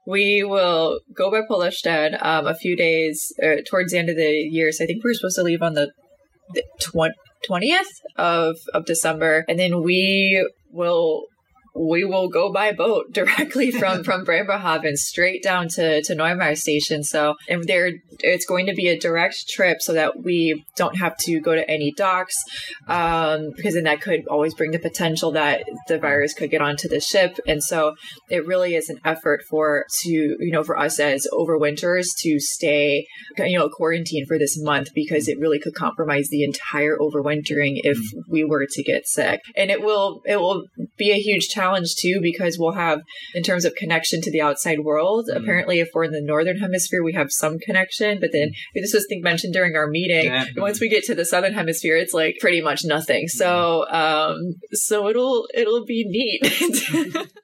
we will go by Polishten a few days towards the end of the year. So I think we're supposed to leave on the 20th of December, and then we will go by boat directly from Bremerhaven straight down to Neumayer station. So, and it's going to be a direct trip so that we don't have to go to any docks, because then that could always bring the potential that the virus could get onto the ship. And so it really is an effort for us as overwinterers to stay, quarantined for this month, because it really could compromise the entire overwintering if we were to get sick. And it will be a huge challenge too, because we'll have, in terms of connection to the outside world, apparently if we're in the northern hemisphere, we have some connection, but then this was mentioned during our meeting. Yeah. Once we get to the southern hemisphere, it's like pretty much nothing. So, so it'll be neat.